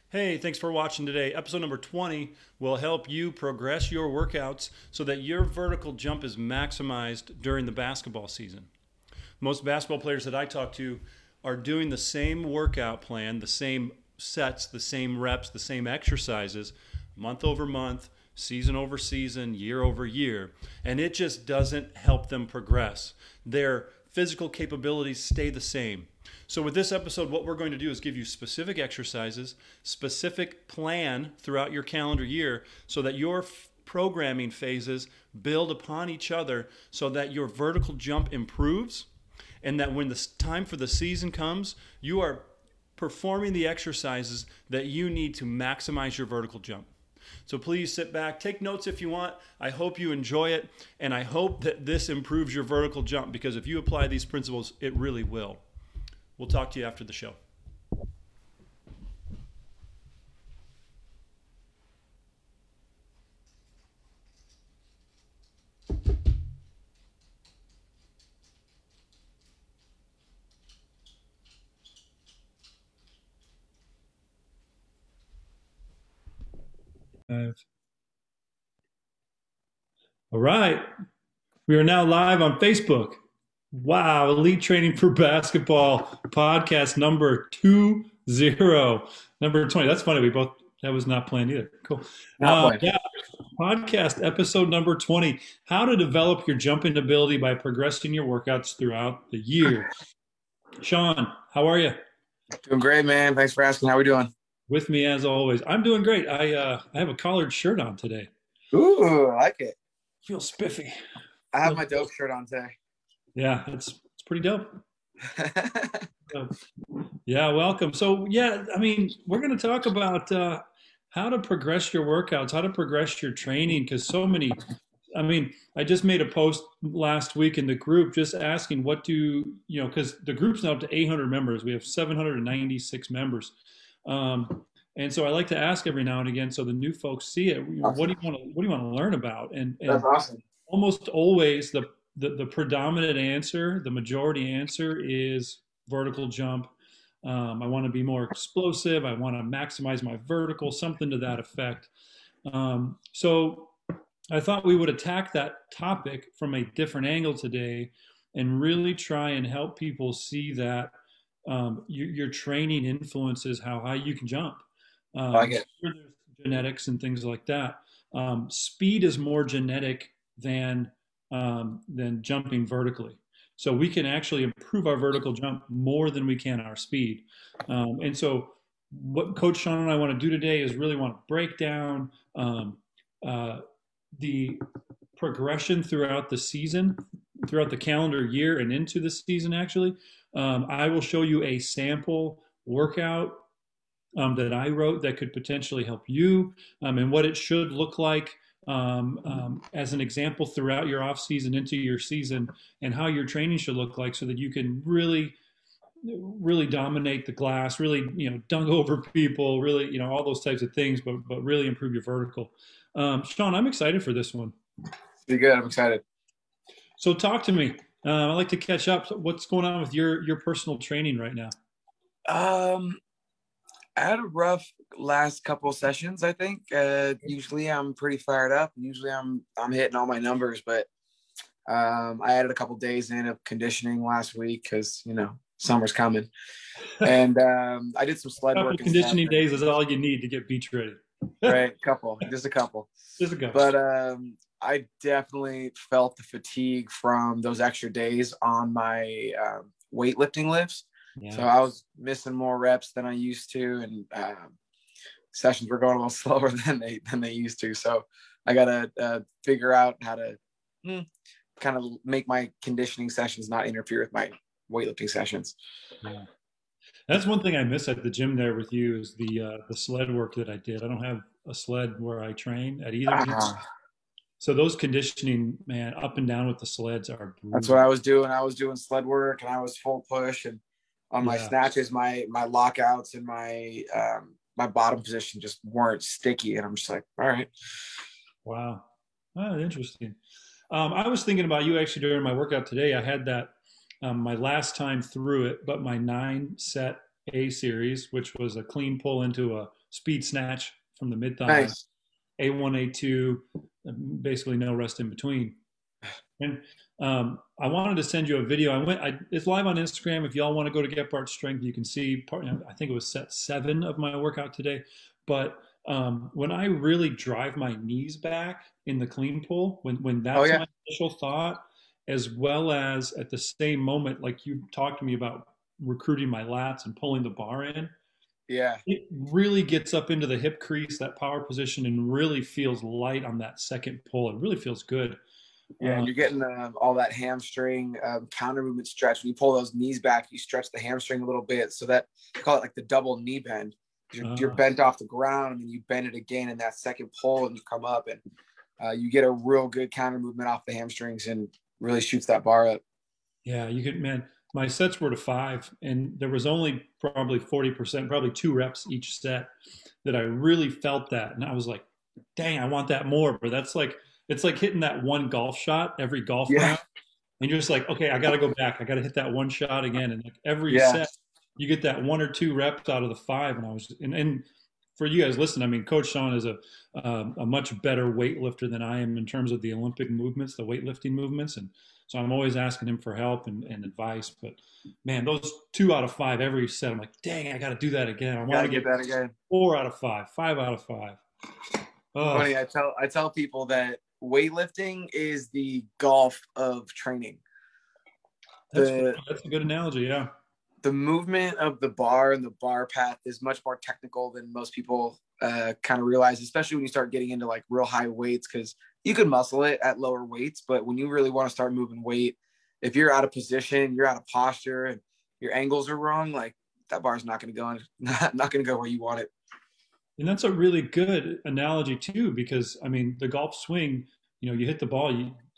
Hey, thanks for watching today. Episode number 20 will help you progress your workouts so that your vertical jump is maximized during the basketball season. Most basketball players that I talk to are doing the same workout plan, the same sets, the same reps, the same exercises, month over month, season over season, year over year, and it just doesn't help them progress. Their physical capabilities stay the same. So with this episode, what we're going to do is give you specific exercises, specific plan throughout your calendar year so that your programming phases build upon each other so that your vertical jump improves and that when the time for the season comes, you are performing the exercises that you need to maximize your vertical jump. So please sit back, take notes if you want. I hope you enjoy it, and I hope that this improves your vertical jump because if you apply these principles, it really will. We'll talk to you after the show. All right. We are now live on Facebook. Wow, Elite Training for Basketball podcast number 20. Number 20. That's funny. That was not planned either. Cool. Not playing. Yeah, podcast episode number 20. How to develop your jumping ability by progressing your workouts throughout the year. Sean, how are you? Doing great, man. Thanks for asking. How we doing? With me as always. I'm doing great. I have a collared shirt on today. Ooh, I like it. Feel spiffy. I have my dope shirt on today. Yeah, it's pretty dope. Yeah, welcome. So, yeah, I mean, we're going to talk about how to progress your workouts, how to progress your training, because I just made a post last week in the group just asking because the group's now up to 800 members. We have 796 members. And so I like to ask every now and again so the new folks see it. What do you want to learn about? And That's awesome. almost always the predominant answer, the majority answer is vertical jump. I want to be more explosive. I want to maximize my vertical, something to that effect. So I thought we would attack that topic from a different angle today and really try and help people see that your training influences how high you can jump. I like it. Sure, there's genetics and things like that. Speed is more genetic than jumping vertically. So we can actually improve our vertical jump more than we can our speed. And so what Coach Sean and I want to do today is really want to break down the progression throughout the season, throughout the calendar year and into the season actually. I will show you a sample workout that I wrote that could potentially help you and what it should look like as an example throughout your off season into your season and how your training should look like so that you can really dominate the glass, really, dunk over people, really, all those types of things, but really improve your vertical. Sean, I'm excited for this one. Pretty good. I'm excited. So talk to me. I'd like to catch up. So what's going on with your personal training right now? I had a rough last couple of sessions, I think. Usually I'm pretty fired up. Usually I'm hitting all my numbers, but I added a couple of days in of conditioning last week because, summer's coming. And I did some sled work. Conditioning days is all you need to get beach ready. Right, just a couple. Just a couple. But I definitely felt the fatigue from those extra days on my weightlifting lifts. Yeah. So I was missing more reps than I used to, and sessions were going a little slower than they used to. So I got to figure out how to kind of make my conditioning sessions not interfere with my weightlifting sessions. Yeah. That's one thing I miss at the gym there with you is the sled work that I did. I don't have a sled where I train at either gym. So those conditioning, man, up and down with the sleds are brutal. That's what I was doing. I was doing sled work and I was full push, and on my snatches, my lockouts and my bottom position just weren't sticky. And I'm just like, all right. Wow. Oh, interesting. I was thinking about you actually during my workout today. I had that my last time through it, but my 9-set A series, which was a clean pull into a speed snatch from the mid thigh, Nice. A1, A2, basically no rest in between. And I wanted to send you a video. It's live on Instagram. If y'all want to go to Get Bart Strength, you can see I think it was set 7 of my workout today. But when I really drive my knees back in the clean pull, when Oh that's yeah. my initial thought, as well as at the same moment, like you talked to me about recruiting my lats and pulling the bar in, Yeah. it really gets up into the hip crease, that power position, and really feels light on that second pull. It really feels good. Yeah, and you're getting all that hamstring counter movement stretch. When you pull those knees back, you stretch the hamstring a little bit. So that, they call it like the double knee bend. You're Uh, bent off the ground, and then you bend it again in that second pull, and you come up, and you get a real good counter movement off the hamstrings, and really shoots that bar up. yeah, you could, man. My sets were to 5, and there was only probably 40%, probably 2 reps each set that I really felt that, and I was like, "Dang, I want that more." But that's like it's like hitting that one golf shot every golf Yeah, round, and you're just like, "Okay, I got to go back. I got to hit that one shot again." And like every yeah, set, you get that 1 or 2 reps out of the 5, and I was and for you guys listen, I mean, Coach Sean is a much better weightlifter than I am in terms of the Olympic movements, the weightlifting movements, and so I'm always asking him for help and advice. But man, those 2 out of 5 every set, I'm like, dang, I got to do that again. I want gotta to get get that again. 4 out of 5, 5 out of 5. Oh, Funny, I tell people that weightlifting is the golf of training. that's The that's a good analogy. Yeah, the movement of the bar and the bar path is much more technical than most people kind of realize, especially when you start getting into like real high weights, because you can muscle it at lower weights, but when you really want to start moving weight, if you're out of position, you're out of posture, and your angles are wrong, like that bar is not going to go not going to go where you want it. and that's a really good analogy too, because I mean, the golf swing, you hit the ball,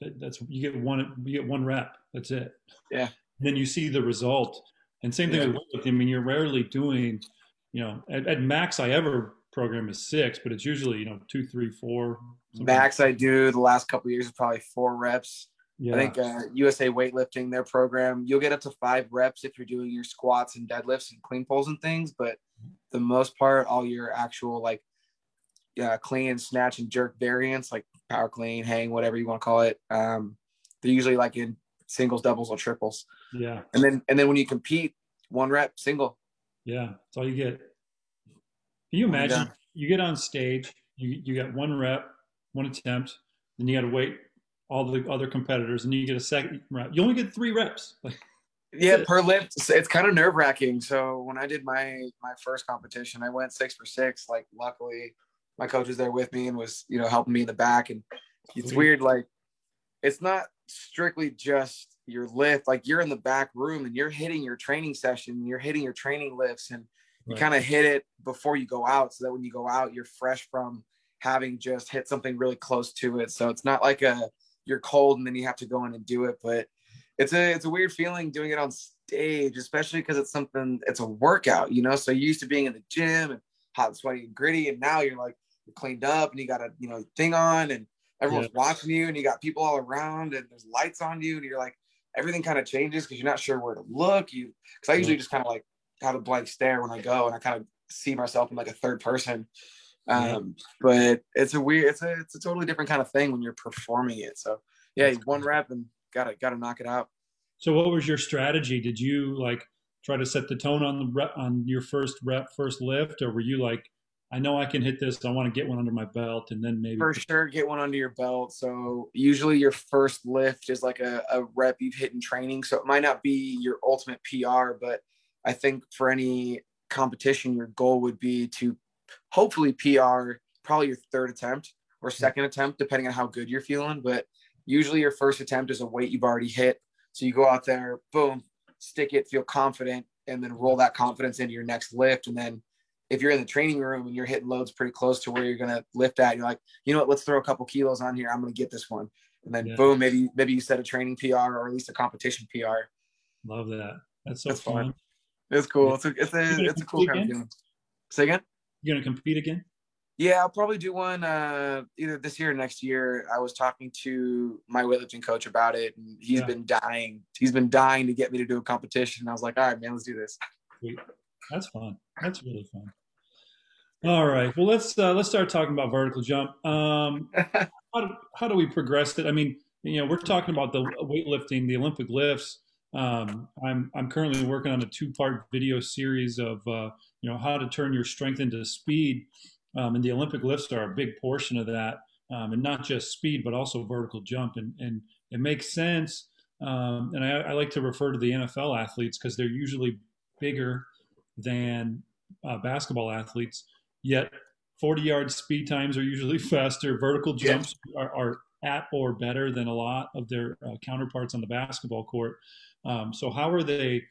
you get one rep. That's it. Yeah, Then you see the result. And same thing yeah. with weightlifting. I mean, you're rarely doing, at max I ever program is 6, but it's usually, 2, 3, 4. Sometimes. Max I do the last couple of years is probably 4 reps. I Yeah. think USA Weightlifting, their program, you'll get up to 5 reps if you're doing your squats and deadlifts and clean pulls and things. But the most part, all your actual like clean, snatch, and jerk variants, like power clean, hang, whatever you want to call it, they're usually like in singles, doubles, or triples. Yeah. And then when you compete, 1 rep single. Yeah. That's all you get. Can you imagine you get on stage, you get 1 rep, 1 attempt, then you got to wait all the other competitors, and you get a second rep. You only get 3 reps. Yeah, per lift, it's kind of nerve wracking. So when I did my first competition, I went 6 for 6. Like, luckily, my coach was there with me and was helping me in the back. And it's weird, like it's not strictly just your lift. Like, you're in the back room and you're hitting your training session, you're hitting your training lifts, and you kind of hit it before you go out, so that when you go out, you're fresh from having just hit something really close to it. So it's not like you're cold and then you have to go in and do it, but it's a weird feeling doing it on stage, especially because it's a workout, so you're used to being in the gym and hot and sweaty and gritty, and now you're cleaned up and you got a thing on, and everyone's watching you, and you got people all around, and there's lights on you, and you're like, everything kind of changes because you're not sure where to look. Because I usually just kind of like have a blank stare when I go, and I kind of see myself in like a third person. But it's a totally different kind of thing when you're performing it. So yeah, 1 rep and gotta knock it out. So what was your strategy? Did you like try to set the tone on on your first lift, or were you like, I know I can hit this, I want to get one under my belt, and then maybe for sure get one under your belt? So usually your first lift is like a rep you've hit in training, so it might not be your ultimate PR, but I think for any competition, your goal would be to hopefully PR probably your 3rd attempt or 2nd attempt, depending on how good you're feeling. But usually your first attempt is a weight you've already hit. So you go out there, boom, stick it, feel confident, and then roll that confidence into your next lift. And then if you're in the training room and you're hitting loads pretty close to where you're going to lift at, you're like, you know what, let's throw a couple kilos on here. I'm going to get this one. And then boom, maybe you set a training PR or at least a competition PR. Love that. That's so fun. It's cool. It's a cool kind of feeling. Say again? You going to compete again? Yeah, I'll probably do one either this year or next year. I was talking to my weightlifting coach about it, and he's been dying. He's been dying to get me to do a competition. I was like, all right, man, let's do this. Sweet. That's fun. That's really fun. All right. Well, let's start talking about vertical jump. How do we progress it? I mean, we're talking about the weightlifting, the Olympic lifts. I'm currently working on a two-part video series of how to turn your strength into speed, and the Olympic lifts are a big portion of that, and not just speed, but also vertical jump, and it makes sense. And I like to refer to the NFL athletes because they're usually bigger than basketball athletes, yet 40-yard speed times are usually faster. Vertical Yeah. jumps are at or better than a lot of their counterparts on the basketball court. So how are they,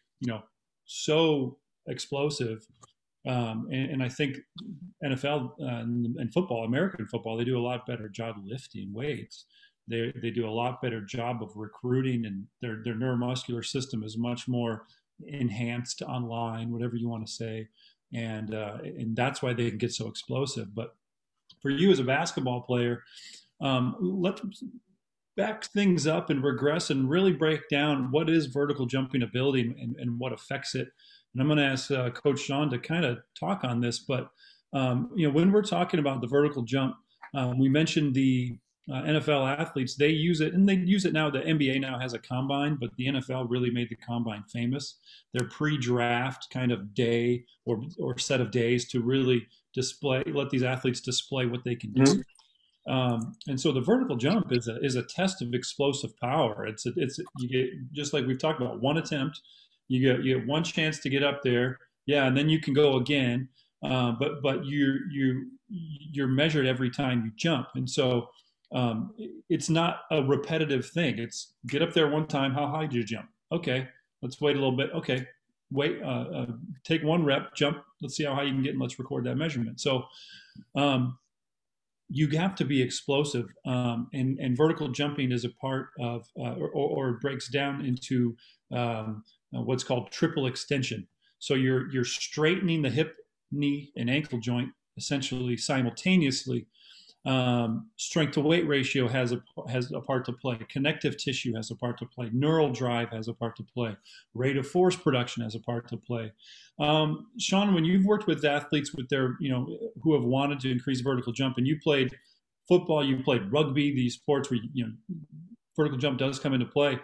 so explosive? And I think NFL and football, American football, they do a lot better job lifting weights. They do a lot better job of recruiting, and their neuromuscular system is much more enhanced online, whatever you want to say, and that's why they can get so explosive. But for you as a basketball player, let's back things up and regress and really break down what is vertical jumping ability and what affects it. And I'm going to ask Coach Sean to kind of talk on this. But when we're talking about the vertical jump, we mentioned the NFL athletes. They use it, and they use it now. The NBA now has a combine, but the NFL really made the combine famous. Their pre-draft kind of day or set of days to really let these athletes display what they can do. Mhm. And so the vertical jump is a test of explosive power. You get, just like we've talked about, one attempt, you get one chance to get up there, yeah, and then you can go again. But you're measured every time you jump, and so it's not a repetitive thing. It's get up there one time. How high did you jump? Okay, let's wait a little bit. Okay, wait, take one rep, jump. Let's see how high you can get, and let's record that measurement. So. You have to be explosive, and vertical jumping is a part of, or breaks down into what's called triple extension. So you're straightening the hip, knee, and ankle joint essentially simultaneously. Strength to weight ratio has a part to play. Connective tissue has a part to play. Neural drive has a part to play. Rate of force production has a part to play. Sean, when you've worked with athletes with their, who have wanted to increase vertical jump, and you played football, you played rugby, these sports where vertical jump does come into play.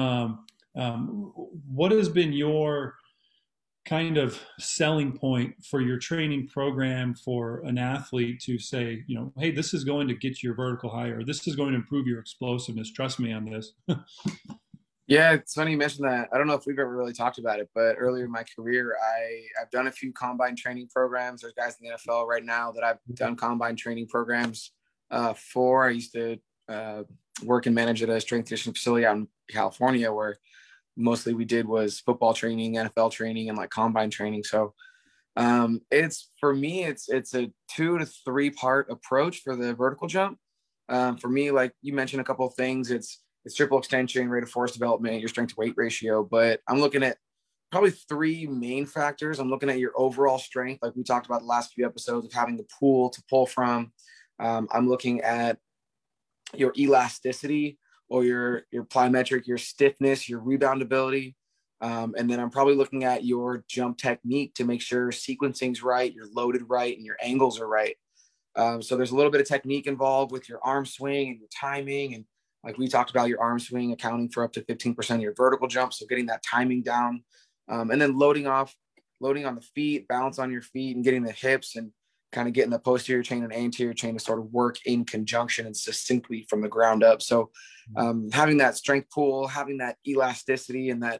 What has been your kind of selling point for your training program for an athlete to say, hey, this is going to get your vertical higher, this is going to improve your explosiveness, trust me on this? Yeah, it's funny you mentioned that. I don't know if we've ever really talked about it, but earlier in my career, I've done a few combine training programs. There's guys in the NFL right now that I've done combine training programs for. I used to work and manage at a strength conditioning facility out in California, where mostly we did was football training, NFL training, and like combine training. So it's for me, it's a 2 to 3 part approach for the vertical jump. For me, like you mentioned a couple of things, it's triple extension, rate of force development, your strength to weight ratio. But I'm looking at probably 3 main factors. I'm looking at your overall strength, like we talked about the last few episodes of having the pool to pull from. I'm looking at your elasticity, or your plyometric, your stiffness, your rebound ability. And then I'm probably looking at your jump technique to make sure sequencing's right, you're loaded right, and your angles are right. So there's a little bit of technique involved with your arm swing and your timing. And like we talked about, your arm swing accounting for up to 15% of your vertical jump. So getting that timing down, and then loading on the feet, balance on your feet, and getting the hips and kind of getting the posterior chain and anterior chain to sort of work in conjunction and succinctly from the ground up. So having that strength pool, having that elasticity and that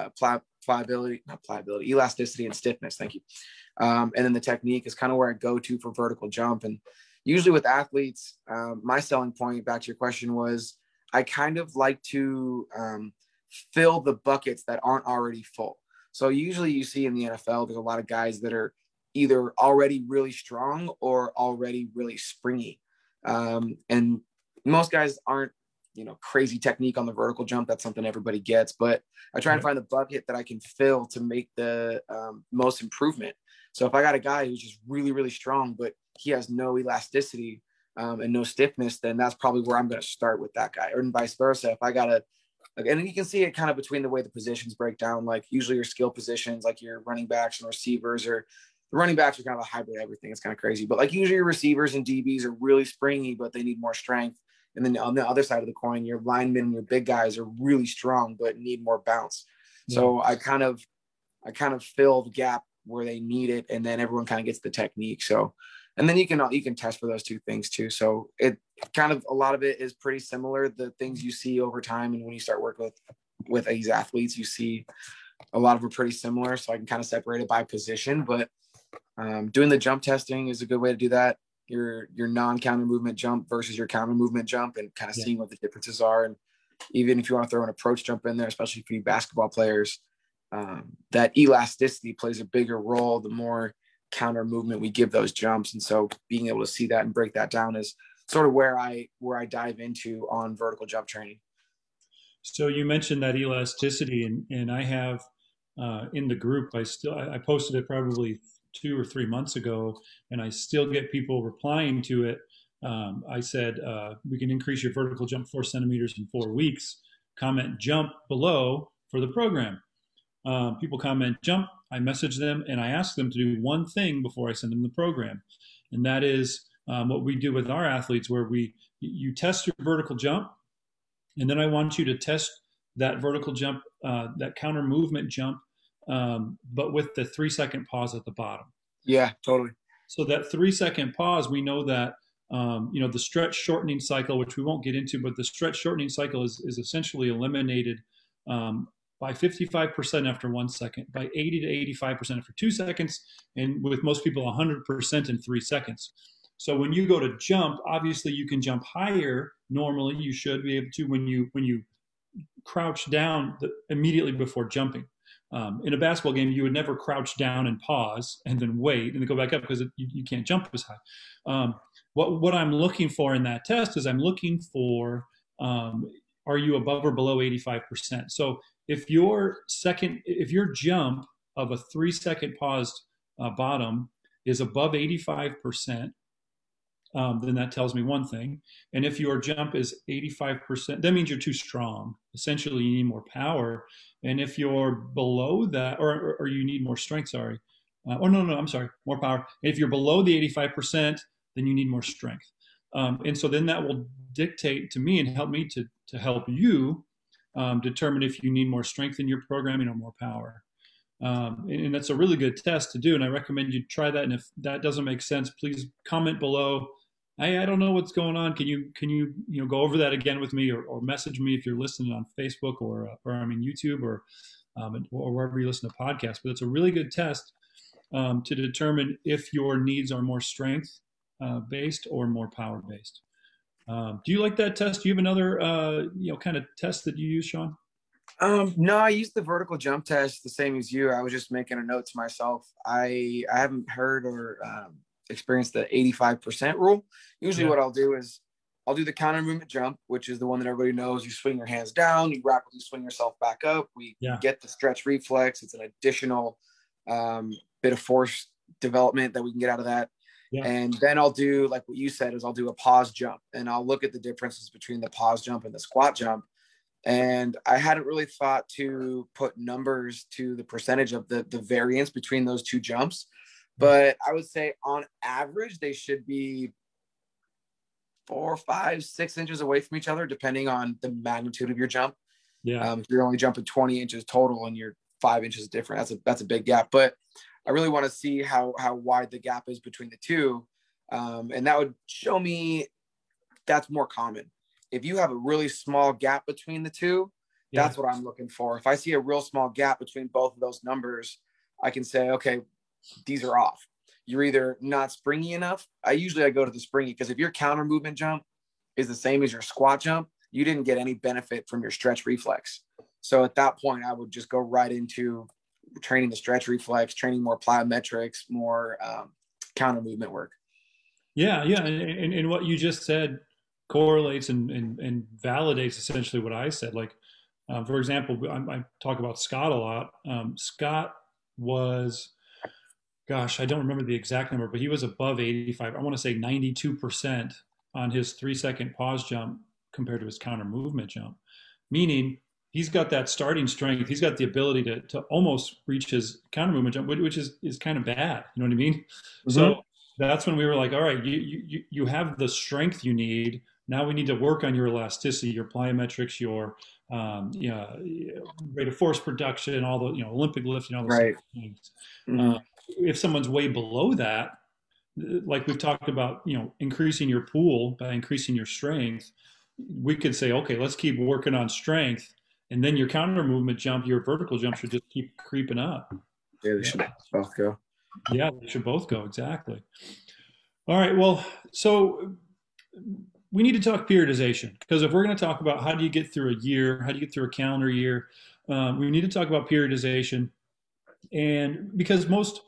elasticity and stiffness. Thank you. And then the technique is kind of where I go to for vertical jump. And usually with athletes, my selling point, back to your question, was I kind of like to fill the buckets that aren't already full. So usually you see in the NFL, there's a lot of guys that are either already really strong or already really springy. And most guys aren't, crazy technique on the vertical jump. That's something everybody gets, but I try and find the bucket that I can fill to make the most improvement. So if I got a guy who's just really, really strong, but he has no elasticity and no stiffness, then that's probably where I'm going to start with that guy, or vice versa. If I got and you can see it kind of between the way the positions break down, like usually your skill positions, like your running backs and receivers, or the running backs are kind of a hybrid of everything. It's kind of crazy. But like usually your receivers and DBs are really springy, but they need more strength. And then on the other side of the coin, your linemen and your big guys are really strong, but need more bounce. Yeah. So I kind of fill the gap where they need it, and then everyone kind of gets the technique. So, and then you can test for those two things too. So it kind of, a lot of it is pretty similar. The things you see over time, and when you start working with these athletes, you see a lot of them pretty similar. So I can kind of separate it by position, but doing the jump testing is a good way to do that. Your non-counter movement jump versus your counter movement jump, and kind of seeing what the differences are. And even if you want to throw an approach jump in there, especially for you basketball players, that elasticity plays a bigger role the more counter movement we give those jumps. And so being able to see that and break that down is sort of where I dive into on vertical jump training. So you mentioned that elasticity, and I have in the group, I posted it probably 2 or 3 months ago, and I still get people replying to it. I said, we can increase your vertical jump 4 centimeters in 4 weeks. Comment jump below for the program. People comment jump. I message them and I ask them to do one thing before I send them the program. And that is what we do with our athletes, where you test your vertical jump, and then I want you to test that vertical jump, that counter movement jump, but with the 3-second pause at the bottom. Yeah, totally. So that 3-second pause, we know that, the stretch shortening cycle, which we won't get into, but the stretch shortening cycle is essentially eliminated by 55% after 1 second, by 80 to 85% after 2 seconds, and with most people 100% in 3 seconds. So when you go to jump, obviously you can jump higher. Normally you should be able to when you crouch down immediately before jumping. In a basketball game, you would never crouch down and pause and then wait and then go back up, because you can't jump as high. What I'm looking for in that test is I'm looking for, are you above or below 85%? So if your jump of a 3-second paused bottom is above 85%, then that tells me one thing. And if your jump is 85%, that means you're too strong. Essentially, you need more power. And if you're below that, or you need more strength, more power. If you're below the 85%, then you need more strength. And so then that will dictate to me and help me to help you determine if you need more strength in your programming or more power. And that's a really good test to do. And I recommend you try that. And if that doesn't make sense, please comment below. I don't know what's going on. Can you go over that again with me, or message me if you're listening on Facebook or YouTube or wherever you listen to podcasts. But it's a really good test to determine if your needs are more strength based or more power based. Do you like that test? Do you have another kind of test that you use, Sean? No, I used the vertical jump test the same as you. I was just making a note to myself. I haven't heard or experienced the 85% rule. Usually what I'll do is I'll do the counter movement jump, which is the one that everybody knows. You swing your hands down, you rapidly swing yourself back up. We get the stretch reflex. It's an additional bit of force development that we can get out of that. Yeah. And then I'll do, like what you said, is I'll do a pause jump, and I'll look at the differences between the pause jump and the squat jump. And I hadn't really thought to put numbers to the percentage of the variance between those two jumps. But I would say on average, they should be 4, 5, 6 inches away from each other, depending on the magnitude of your jump. Yeah. If you're only jumping 20 inches total and you're 5 inches different, that's a big gap. But I really want to see how wide the gap is between the two. And that would show me that's more common. If you have a really small gap between the two, that's what I'm looking for. If I see a real small gap between both of those numbers, I can say, okay, these are off. You're either not springy enough. I go to the springy, because if your counter movement jump is the same as your squat jump, you didn't get any benefit from your stretch reflex. So at that point, I would just go right into training the stretch reflex, training more plyometrics, more counter movement work. Yeah. And what you just said correlates and validates essentially what I said. Like, for example, I talk about Scott a lot. Scott was, I don't remember the exact number, but he was above 85. I want to say 92% on his 3-second pause jump compared to his counter movement jump. Meaning, he's got that starting strength. He's got the ability to almost reach his counter movement jump, which is kind of bad. You know what I mean? Mm-hmm. So that's when we were like, all right, you have the strength you need. Now we need to work on your elasticity, your plyometrics, your rate of force production, all the Olympic lifting, all those Right. things. Mm-hmm. If someone's way below that, like we've talked about, increasing your pool by increasing your strength, we could say, okay, let's keep working on strength, and then your counter movement jump, your vertical jump should just keep creeping up. Yeah, they should both go. Yeah, they should both go, exactly. All right, well, so we need to talk periodization, because if we're going to talk about how do you get through a year, how do you get through a calendar year, we need to talk about periodization. And because most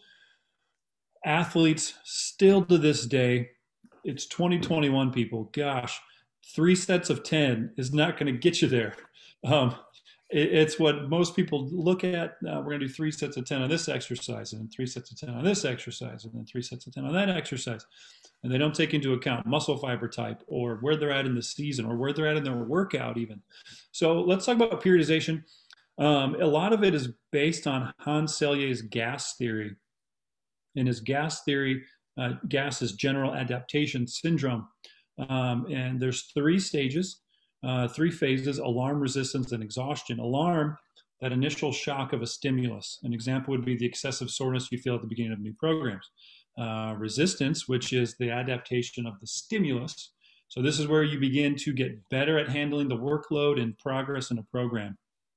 athletes still to this day, it's 2021, people, gosh, 3 sets of 10 is not going to get you there. It's what most people look at. We're going to do 3 sets of 10 on this exercise, and then 3 sets of 10 on this exercise, and then 3 sets of 10 on that exercise. And they don't take into account muscle fiber type, or where they're at in the season, or where they're at in their workout even. So let's talk about periodization. A lot of it is based on Hans Selye's GAS theory. In his GAS theory, GAS is general adaptation syndrome. And there's 3 stages, 3 phases: alarm, resistance, and exhaustion. Alarm, that initial shock of a stimulus. An example would be the excessive soreness you feel at the beginning of new programs. Resistance, which is the adaptation of the stimulus. So this is where you begin to get better at handling the workload and progress in a program.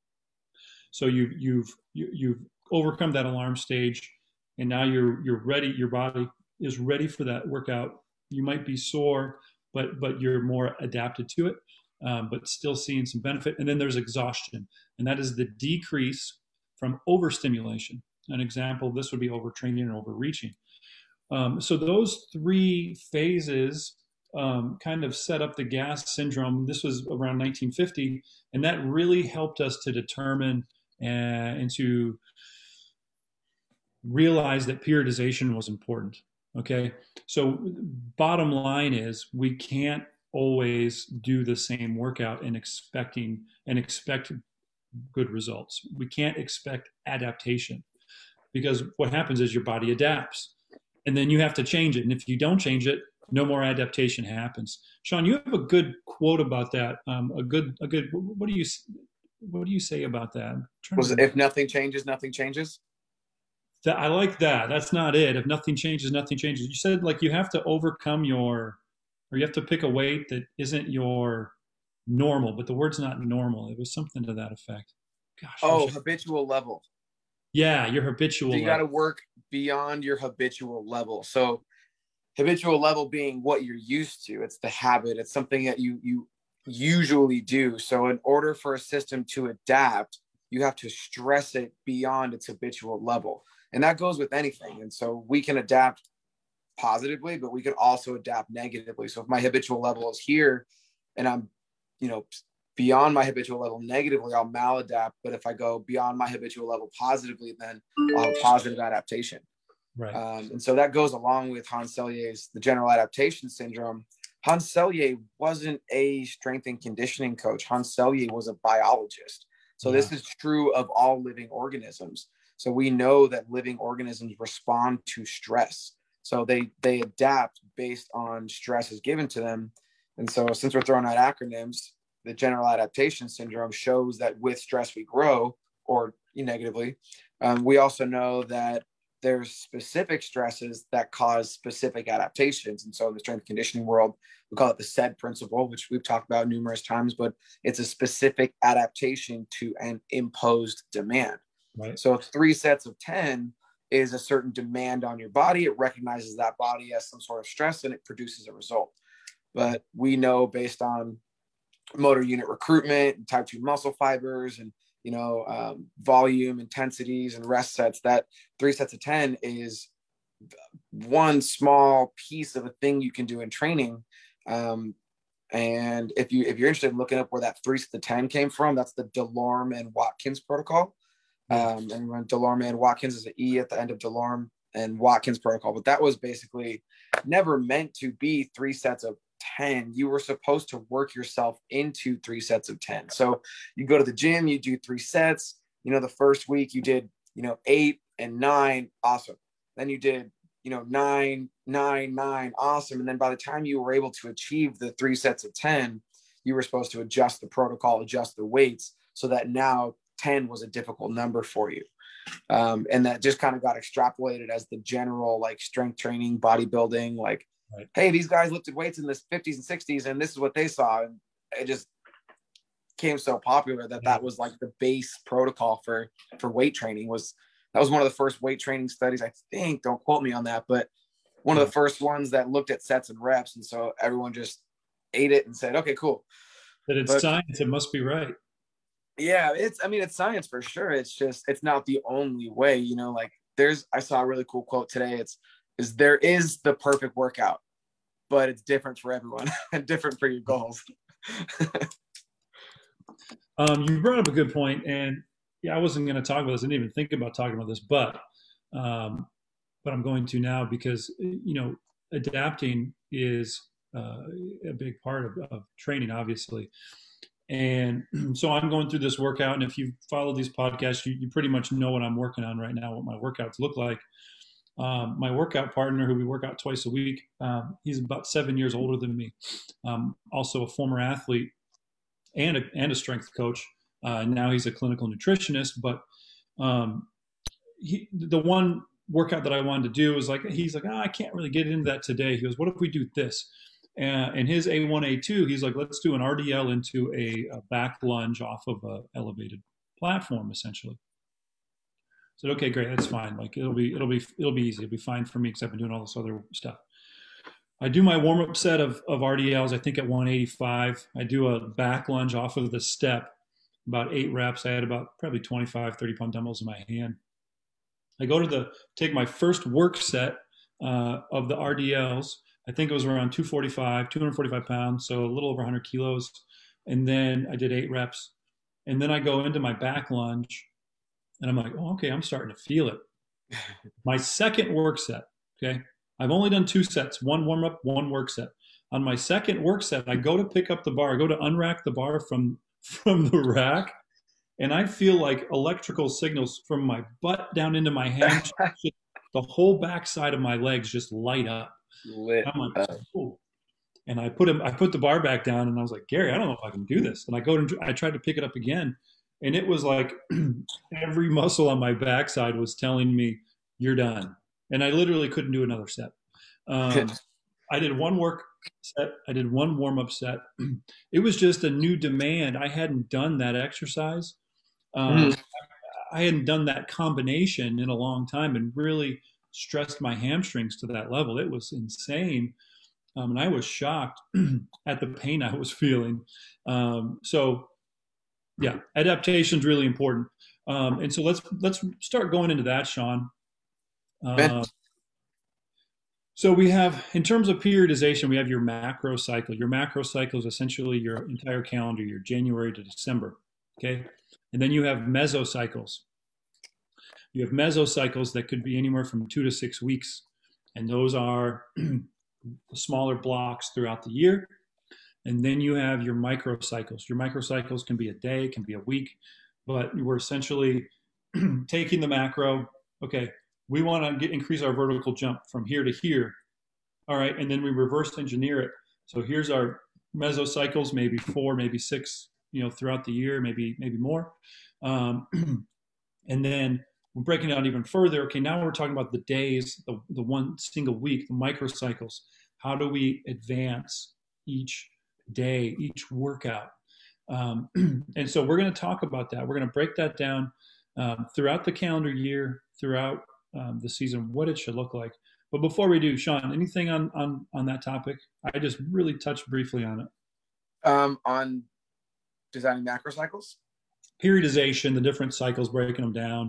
So you've overcome that alarm stage, and now you're ready. Your body is ready for that workout. You might be sore, but you're more adapted to it, but still seeing some benefit. And then there's exhaustion, and that is the decrease from overstimulation. An example, this would be overtraining and overreaching. So those 3 phases kind of set up the GAS syndrome. This was around 1950, and that really helped us to determine and to realize that periodization was important. Okay, so bottom line is we can't always do the same workout and expect good results. We can't expect adaptation, because what happens is your body adapts, and then you have to change it. And if you don't change it, no more adaptation happens. Sean, you have a good quote about that. What do you say about that? Was it, if nothing changes, nothing changes? I like that. That's not it. If nothing changes, nothing changes. You said like you have to overcome or you have to pick a weight that isn't your normal, but the word's not normal. It was something to that effect. Gosh. Oh, habitual level. Yeah, your habitual So you got to work beyond your habitual level. So habitual level being what you're used to. It's the habit. It's something that you usually do. So in order for a system to adapt, you have to stress it beyond its habitual level. And that goes with anything. And so we can adapt positively, but we can also adapt negatively. So if my habitual level is here and I'm, beyond my habitual level negatively, I'll maladapt. But if I go beyond my habitual level positively, then I'll have positive adaptation. Right. And so that goes along with Hans Selye's the general adaptation syndrome. Hans Selye wasn't a strength and conditioning coach. Hans Selye was a biologist. So this is true of all living organisms. So we know that living organisms respond to stress. So they adapt based on stress is given to them. And so since we're throwing out acronyms, the general adaptation syndrome shows that with stress we grow, or negatively. We also know that there's specific stresses that cause specific adaptations. And so in the strength conditioning world, we call it the SAID principle, which we've talked about numerous times, but it's a specific adaptation to an imposed demand. Right. So 3 sets of 10 is a certain demand on your body. It recognizes that body as some sort of stress and it produces a result. But we know based on motor unit recruitment and type 2 muscle fibers and volume, intensities, and rest sets, that 3 sets of 10 is one small piece of a thing you can do in training. And if you're interested in looking up where that 3 sets of 10 came from, that's the DeLorme and Watkins protocol. And when DeLorme and Watkins is an E at the end of DeLorme and Watkins protocol, but that was basically never meant to be 3 sets of 10, you were supposed to work yourself into 3 sets of 10. So you go to the gym, you do 3 sets. The first week you did, 8 and 9, awesome. Then you did, 9, 9, 9, awesome. And then by the time you were able to achieve the 3 sets of 10, you were supposed to adjust the protocol, adjust the weights, so that now 10 was a difficult number for you. And that just kind of got extrapolated as the general like strength training, bodybuilding, like, right. Hey, these guys lifted weights in the 50s and 60s, and this is what they saw. And it just became so popular that was like the base protocol for weight training. That was one of the first weight training studies, I think, don't quote me on that, but one of the first ones that looked at sets and reps. And so everyone just ate it and said, okay, cool. But it's science, it must be right. Yeah, it's science for sure. It's not the only way, like I saw a really cool quote today. There is the perfect workout, but it's different for everyone and different for your goals. You brought up a good point, and I wasn't going to talk about this. I didn't even think about talking about this, but I'm going to now because, adapting is a big part of training, obviously. And so I'm going through this workout, and if you follow these podcasts, you pretty much know what I'm working on right now, what my workouts look like. My workout partner, who we work out twice a week, he's about 7 years older than me. Also a former athlete and a strength coach. Now he's a clinical nutritionist, but the one workout that I wanted to do was he's like, I can't really get into that today. He goes, what if we do this? And his A1, A2, he's like, let's do an RDL into a back lunge off of a elevated platform, essentially. I said, okay, great, that's fine. Like it'll be easy. It'll be fine for me because I've been doing all this other stuff. I do my warm-up set of RDLs, I think at 185. I do a back lunge off of the step, about 8 reps. I had about probably 25, 30 pound dumbbells in my hand. I go to take my first work set of the RDLs. I think it was around 245 pounds, so a little over 100 kilos. And then I did 8 reps. And then I go into my back lunge, and I'm like, oh, okay, I'm starting to feel it. My second work set, okay? I've only done 2 sets, 1 warm-up, 1 work set. On my second work set, I go to pick up the bar. I go to unrack the bar from the rack, and I feel like electrical signals from my butt down into my hands. The whole backside of my legs just light up. I'm like, oh. And I put the bar back down, and I was like, Gary, I don't know if I can do this. And I tried to pick it up again, and it was like every muscle on my backside was telling me, you're done. And I literally couldn't do another set. I did 1 work set. I did 1 warm-up set. It was just a new demand. I hadn't done that exercise. I hadn't done that combination in a long time, and really stressed my hamstrings to that level. It was insane. And I was shocked at the pain I was feeling. So yeah, adaptation is really important. And so let's start going into that, Sean. So we have, in terms of periodization, we have your macro cycle. Your macro cycle is essentially your entire calendar year, January to December. Okay. And then you have mesocycles. You have mesocycles that could be anywhere from 2 to 6 weeks. And those are smaller blocks throughout the year. And then you have your microcycles. Your microcycles can be a day, can be a week, but we're essentially taking the macro. Okay, we want to increase our vertical jump from here to here. All right, and then we reverse engineer it. So here's our mesocycles, maybe 4, maybe 6, throughout the year, maybe more. And then we're breaking it out even further. Okay, now we're talking about the days, the one single week, the microcycles. How do we advance each day, each workout? And so we're going to talk about that. We're going to break that down throughout the calendar year, throughout the season, what it should look like. But before we do, Sean, anything on that topic? I just really touched briefly on it. On designing macro cycles? Periodization, the different cycles, breaking them down.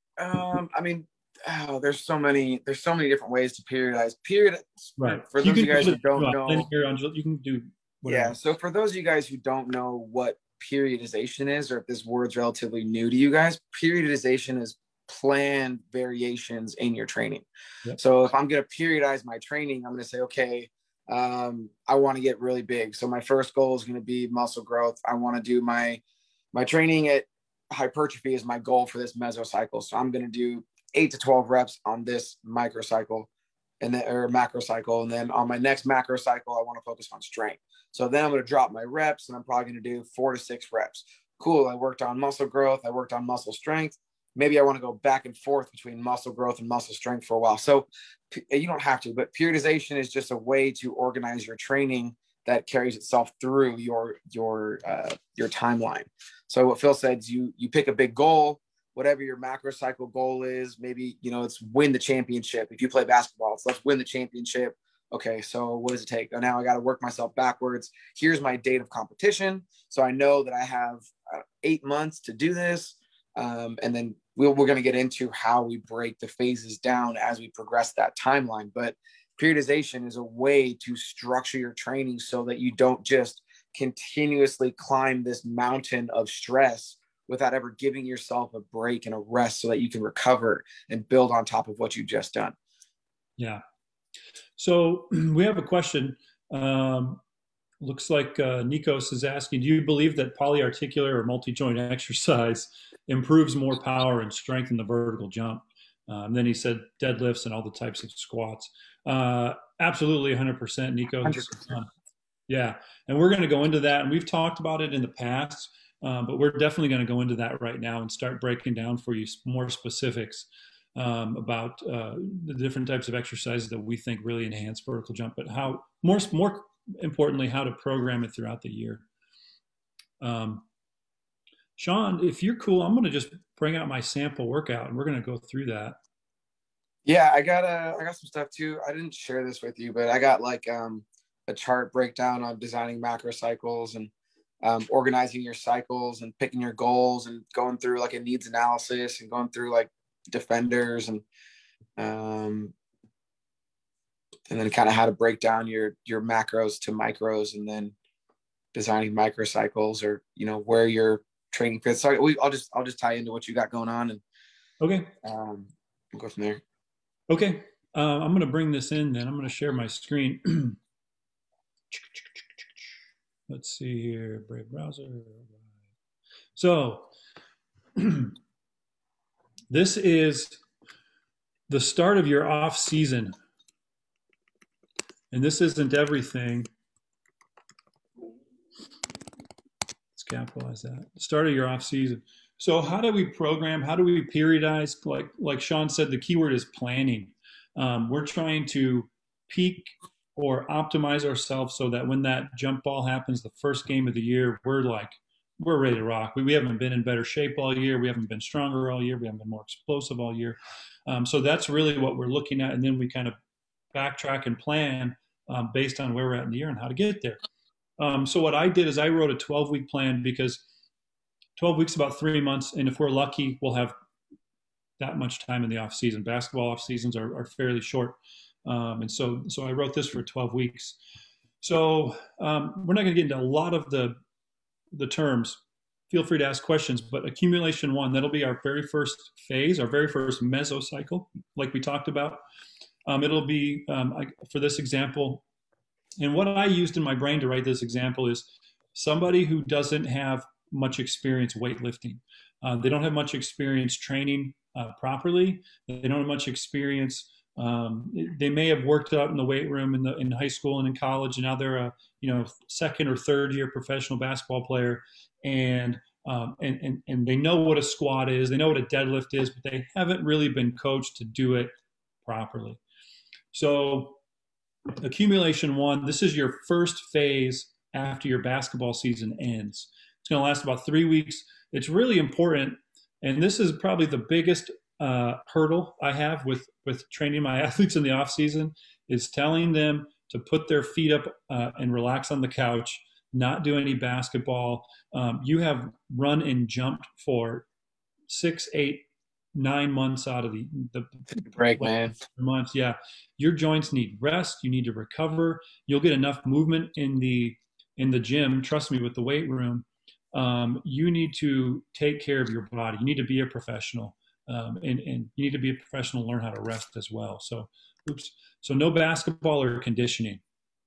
There's so many different ways to periodize. Right. For those of you guys who don't know, you can do whatever. Yeah. So for those of you guys who don't know what periodization is, or if this word's relatively new to you guys, periodization is planned variations in your training. Yep. So if I'm going to periodize my training, I'm going to say, okay, I want to get really big. So my first goal is going to be muscle growth. I want to do my training at hypertrophy is my goal for this mesocycle. So I'm going to do 8 to 12 reps on this microcycle and then, or macro cycle. And then on my next macro cycle, I want to focus on strength. So then I'm going to drop my reps and I'm probably going to do 4 to 6 reps. Cool. I worked on muscle growth. I worked on muscle strength. Maybe I want to go back and forth between muscle growth and muscle strength for a while. So you don't have to, but periodization is just a way to organize your training that carries itself through your timeline. So what Phil said is you pick a big goal, whatever your macro cycle goal is. Maybe, it's win the championship. If you play basketball, it's let's win the championship. Okay, so what does it take? Now I got to work myself backwards. Here's my date of competition. So I know that I have 8 months to do this. And then we're going to get into how we break the phases down as we progress that timeline. But periodization is a way to structure your training so that you don't just continuously climb this mountain of stress without ever giving yourself a break and a rest so that you can recover and build on top of what you've just done. Yeah. So we have a question. Looks like Nikos is asking, do you believe that polyarticular or multi-joint exercise improves more power and strength in the vertical jump? And then he said deadlifts and all the types of squats. Absolutely, 100%, Nikos. 100%. Yeah, and we're going to go into that, and we've talked about it in the past, but we're definitely going to go into that right now and start breaking down for you more specifics about the different types of exercises that we think really enhance vertical jump, but how more importantly, how to program it throughout the year. Sean, if you're cool, I'm going to just bring out my sample workout and we're going to go through that. Yeah, I got some stuff too. I didn't share this with you, but I got like a chart breakdown on designing macro cycles and organizing your cycles and picking your goals and going through like a needs analysis and going through like defenders and then kind of how to break down your macros to micros and then designing microcycles or, where your training fits. So I'll just tie into what you got going on and okay. We'll go from there. Okay. I'm going to bring this in then. I'm going to share my screen. Let's see here. Brave browser. So this is the start of your off season. And this isn't everything. Let's capitalize that. Start of your off season. So how do we program? How do we periodize? Like Sean said, the keyword is planning. We're trying to peak or optimize ourselves so that when that jump ball happens, the first game of the year, we're ready to rock. We haven't been in better shape all year. We haven't been stronger all year. We haven't been more explosive all year. So that's really what we're looking at. And then we kind of backtrack and plan based on where we're at in the year and how to get there. So what I did is I wrote a 12-week plan because 12 weeks, about 3 months. And if we're lucky, we'll have that much time in the off season. Basketball off seasons are fairly short. And so I wrote this for 12 weeks. So we're not going to get into a lot of the terms. Feel free to ask questions, but accumulation 1, that'll be our very first phase, our very first mesocycle, like we talked about. It'll be, for this example, and what I used in my brain to write this example is somebody who doesn't have much experience weightlifting. They don't have much experience training properly. They don't have much experience. They may have worked out in the weight room in high school and in college, and now they're a second or third year professional basketball player, and they know what a squat is, they know what a deadlift is, but they haven't really been coached to do it properly. So accumulation 1, this is your first phase after your basketball season ends. It's going to last about 3 weeks. It's really important, and this is probably the biggest hurdle I have with training my athletes in the off season, is telling them to put their feet up and relax on the couch, not do any basketball. You have run and jumped for 6, 8, 9 months out of the break, man. Months. Yeah. Your joints need rest. You need to recover. You'll get enough movement in the gym. Trust me, with the weight room, you need to take care of your body. You need to be a professional. And you need to be a professional, learn how to rest as well. So no basketball or conditioning.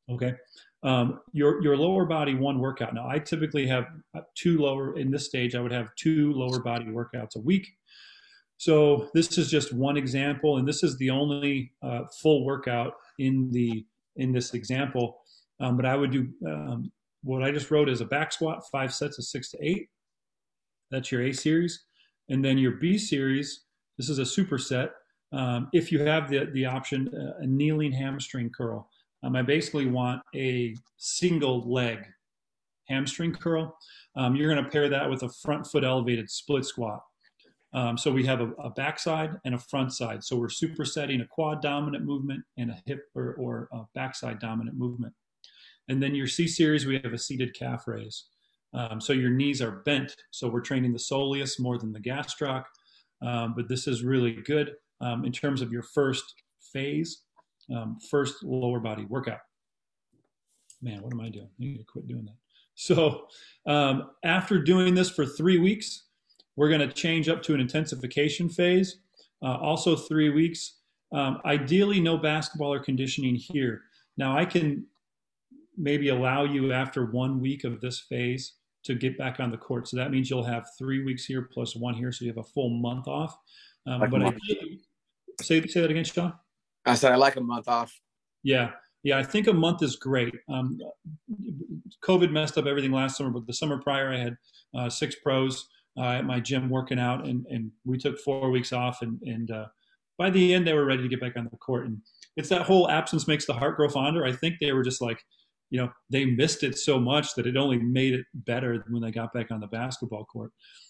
Okay. Your lower body one workout. Now, I typically have two lower, in this stage, I would have two lower body workouts a week. So this is just one example, and this is the only full workout in this example. But I would do what I just wrote is a back squat, 5 sets of 6 to 8. That's your A series, and then your B series. This is a superset. If you have the option, a kneeling hamstring curl. I basically want a single leg hamstring curl. You're going to pair that with a front foot elevated split squat. So we have a backside and a front side. So we're supersetting a quad dominant movement and a hip or a backside dominant movement. And then your C series, we have a seated calf raise. So your knees are bent. So we're training the soleus more than the gastroc. But this is really good in terms of your first phase, first lower body workout. Man, what am I doing? I need to quit doing that. So after doing this for 3 weeks, we're going to change up to an intensification phase. Also 3 weeks. Ideally, no basketball or conditioning here. Now, I can maybe allow you after 1 week of this phase to get back on the court. So that means you'll have 3 weeks here plus 1 here. So you have a full month off. But say that again, Sean. I said I like a month off. Yeah. I think a month is great. COVID messed up everything last summer, but the summer prior I had 6 pros at my gym working out, and we took 4 weeks off, and by the end they were ready to get back on the court. And it's that whole absence makes the heart grow fonder. I think they were just like, they missed it so much that it only made it better when they got back on the basketball court.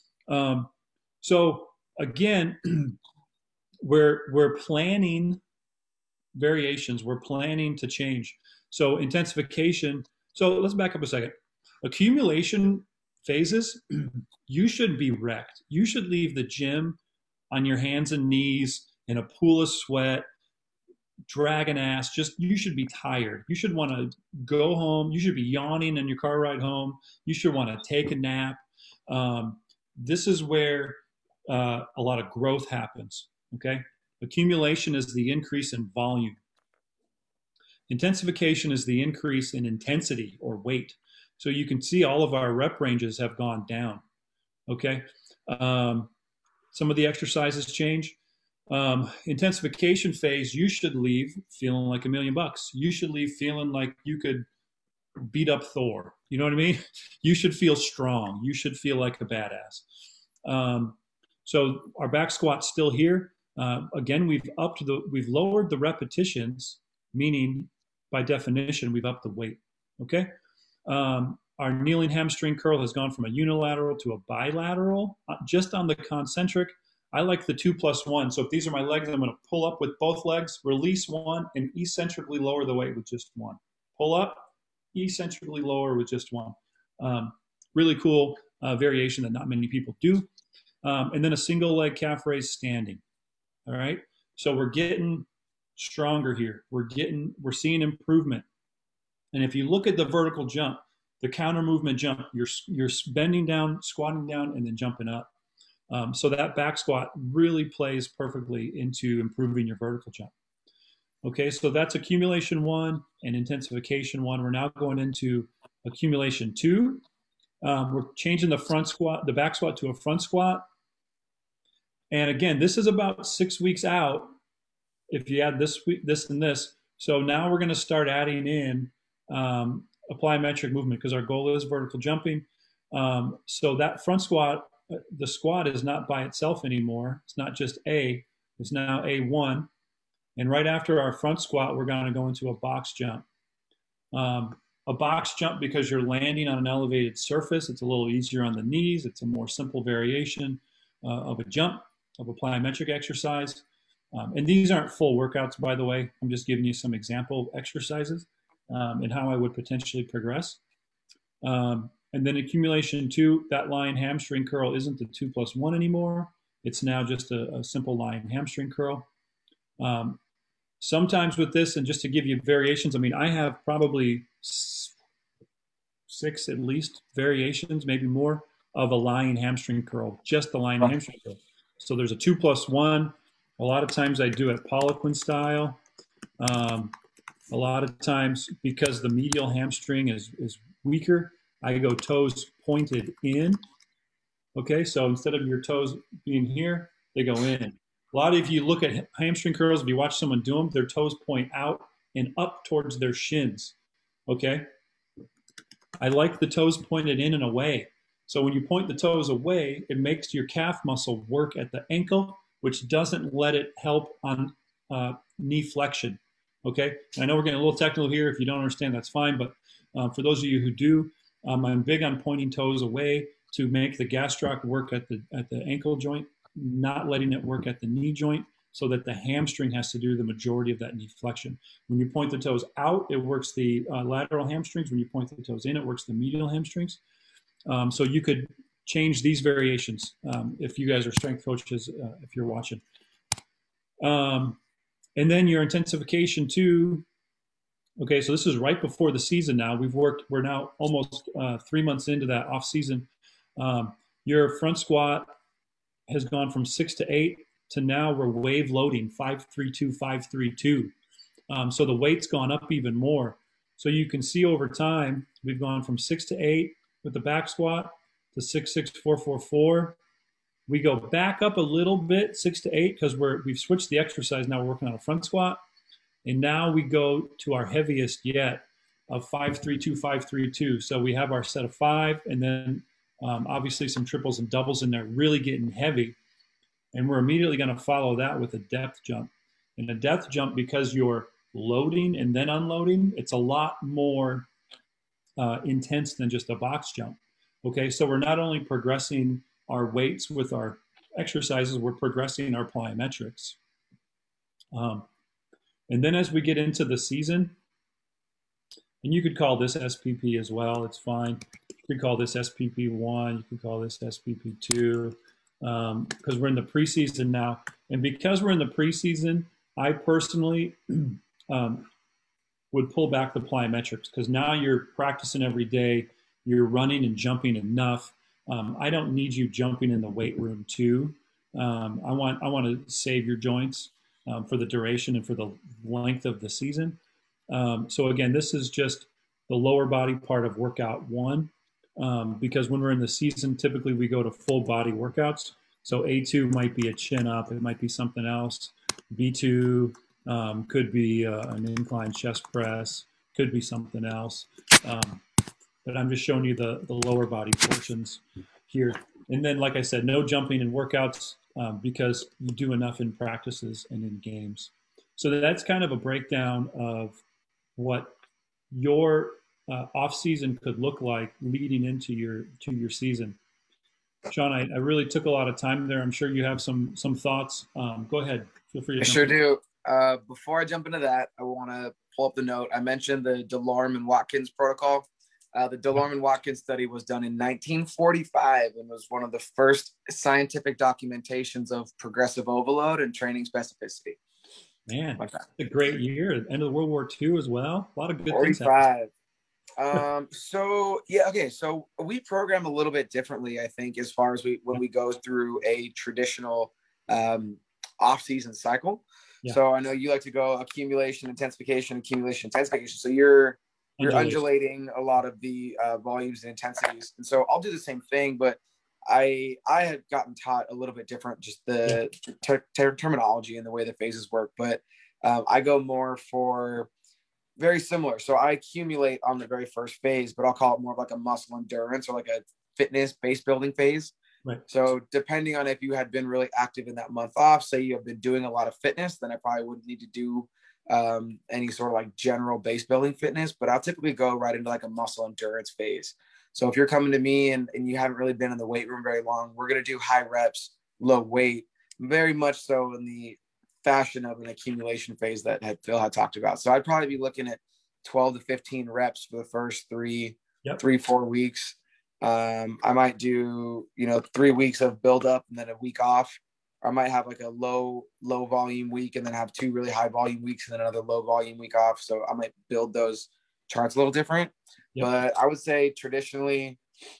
So again, we're planning variations. We're planning to change. So intensification. So let's back up a second. Accumulation phases, you should be wrecked. You should leave the gym on your hands and knees in a pool of sweat, dragging ass. You should be tired. You should want to go home. You should be yawning in your car ride home. You should want to take a nap. This is where a lot of growth happens. Okay. Accumulation is the increase in volume. Intensification is the increase in intensity or weight. So you can see all of our rep ranges have gone down. Okay. Some of the exercises change. Intensification phase, you should leave feeling like $1 million. You should leave feeling like you could beat up Thor. You know what I mean? You should feel strong. You should feel like a badass. So our back squat's still here. Again, we've lowered the repetitions, meaning by definition, we've upped the weight. Okay. Our kneeling hamstring curl has gone from a unilateral to a bilateral, just on the concentric. I like the 2+1. So if these are my legs, I'm going to pull up with both legs, release one, and eccentrically lower the weight with just one. Pull up, eccentrically lower with just one. Really cool variation that not many people do. And then a single leg calf raise standing. All right. So we're getting stronger here. We're seeing improvement. And if you look at the vertical jump, the counter movement jump, you're bending down, squatting down, and then jumping up. So that back squat really plays perfectly into improving your vertical jump. Okay, so that's accumulation 1 and intensification 1. We're now going into accumulation 2. We're changing the back squat to a front squat. And again, this is about 6 weeks out if you add this week, this and this. So now we're going to start adding in plyometric movement because our goal is vertical jumping. So that front squat, the squat is not by itself anymore. It's not just A, it's now A1. And right after our front squat, we're going to go into a box jump. A box jump because you're landing on an elevated surface. It's a little easier on the knees. It's a more simple variation of a jump, of a plyometric exercise. And these aren't full workouts, by the way. I'm just giving you some example exercises and how I would potentially progress. And then accumulation 2, that lying hamstring curl isn't the 2+1 anymore. It's now just a simple lying hamstring curl. Sometimes with this, and just to give you variations, I mean, I have probably 6 at least variations, maybe more, of a lying hamstring curl, just the lying hamstring curl. So there's a 2+1. A lot of times I do it Poliquin style. A lot of times, because the medial hamstring is weaker, I go toes pointed in. Okay, so instead of your toes being here, they go in. A lot of you look at hamstring curls, if you watch someone do them, their toes point out and up towards their shins. Okay, I like the toes pointed in and away. So when you point the toes away, it makes your calf muscle work at the ankle, which doesn't let it help on knee flexion. Okay, and I know we're getting a little technical here. If you don't understand, that's fine. But for those of you who do, I'm big on pointing toes away to make the gastroc work at the ankle joint, not letting it work at the knee joint, so that the hamstring has to do the majority of that knee flexion. When you point the toes out, it works the lateral hamstrings. When you point the toes in, it works the medial hamstrings. So you could change these variations if you guys are strength coaches, if you're watching. And then your intensification too. Okay, so this is right before the season now. We're now almost 3 months into that off season. Your front squat has gone from 6 to 8 to now we're wave loading 5-3-2, 5-3-2. So the weight's gone up even more. So you can see over time, we've gone from 6 to 8 with the back squat to 6-6, 4-4-4. We go back up a little bit, 6 to 8, because we've switched the exercise. Now we're working on a front squat. And now we go to our heaviest yet of 5-3-2, 5-3-2. So we have our set of 5, and then obviously some triples and doubles in there, really getting heavy. And we're immediately going to follow that with a depth jump. And a depth jump, because you're loading and then unloading, it's a lot more intense than just a box jump. Okay, so we're not only progressing our weights with our exercises, we're progressing our plyometrics. And then as we get into the season, and you could call this SPP as well, it's fine. You could call this SPP1, you could call this SPP2, because we're in the preseason now. And because we're in the preseason, I personally would pull back the plyometrics, because now you're practicing every day, you're running and jumping enough. I don't need you jumping in the weight room too. I want to save your joints for the duration and for the length of the season. So again, this is just the lower body part of workout 1, because when we're in the season, typically we go to full body workouts. So A2 might be a chin up, it might be something else. B2 could be an incline chest press, could be something else. But I'm just showing you the lower body portions here. And then, like I said, no jumping in workouts because you do enough in practices and in games. So that's kind of a breakdown of what your off-season could look like leading into your season. Sean, I really took a lot of time there. I'm sure you have some thoughts. Go ahead. Feel free to I sure do. Before I jump into that, I want to pull up the note. I mentioned the DeLorme and Watkins protocol. The DeLorme and Watkins study was done in 1945 and was one of the first scientific documentations of progressive overload and training specificity. Man, that's a great year. End of World War II as well. A lot of good 45. Things happened. So yeah, okay. So we program a little bit differently, I think, as far as when we go through a traditional off-season cycle. Yeah. So I know you like to go accumulation, intensification, accumulation, intensification. So you're undulating a lot of the volumes and intensities. And so I'll do the same thing, but I had gotten taught a little bit different, just the terminology and the way the phases work. But I go more for very similar. So I accumulate on the very first phase, but I'll call it more of like a muscle endurance or like a fitness base building phase. Right. So depending on if you had been really active in that month off, say you have been doing a lot of fitness, then I probably wouldn't need to do any sort of like general base building fitness, but I'll typically go right into like a muscle endurance phase. So if you're coming to me and you haven't really been in the weight room very long, we're going to do high reps, low weight, very much so in the fashion of an accumulation phase that Phil had talked about. So I'd probably be looking at 12 to 15 reps for the first 3-4 weeks. I might do, 3 weeks of build up and then a week off. Or I might have like a low volume week and then have 2 really high volume weeks and then another low volume week off. So I might build those charts a little different. Yep. But I would say traditionally,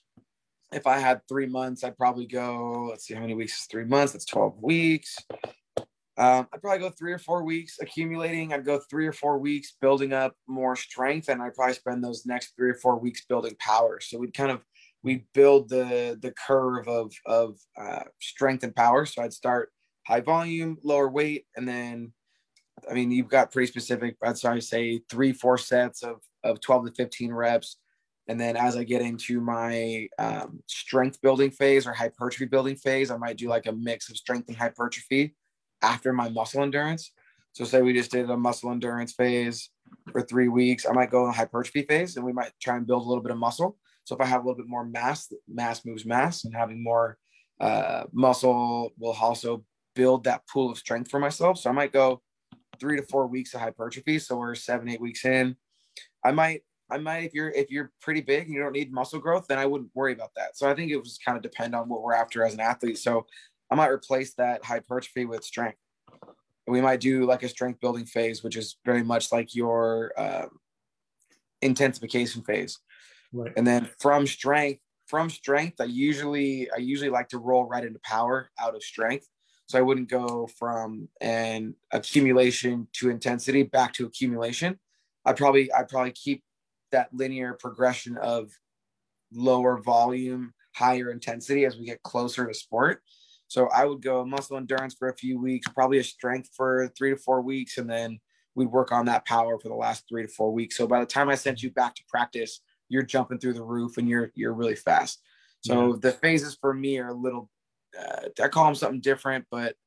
if I had 3 months, I'd probably go, let's see how many weeks is 3 months. That's 12 weeks. I'd probably go 3 or 4 weeks accumulating. I'd go 3 or 4 weeks building up more strength, and I'd probably spend those next 3 or 4 weeks building power. So we build the curve of strength and power. So I'd start high volume, lower weight, and then I mean you've got pretty specific. I'd say 3-4 sets of 12 to 15 reps. And then as I get into my strength building phase or hypertrophy building phase, I might do like a mix of strength and hypertrophy after my muscle endurance. So say we just did a muscle endurance phase for 3 weeks, I might go in a hypertrophy phase and we might try and build a little bit of muscle. So if I have a little bit more mass moves mass, and having more muscle will also build that pool of strength for myself. So I might go 3 to 4 weeks of hypertrophy. So we're 7-8 weeks in. I might if you're pretty big and you don't need muscle growth, then I wouldn't worry about that. So I think it was kind of depend on what we're after as an athlete. So I might replace that hypertrophy with strength. We might do like a strength building phase, which is very much like your intensification phase. Right. And then from strength, I usually like to roll right into power out of strength. So I wouldn't go from an accumulation to intensity back to accumulation. I'd probably keep that linear progression of lower volume, higher intensity as we get closer to sport. So I would go muscle endurance for a few weeks, probably a strength for 3 to 4 weeks, and then we'd work on that power for the last 3 to 4 weeks. So by the time I sent you back to practice, you're jumping through the roof and you're really fast. So the phases for me are a little, I call them something different, but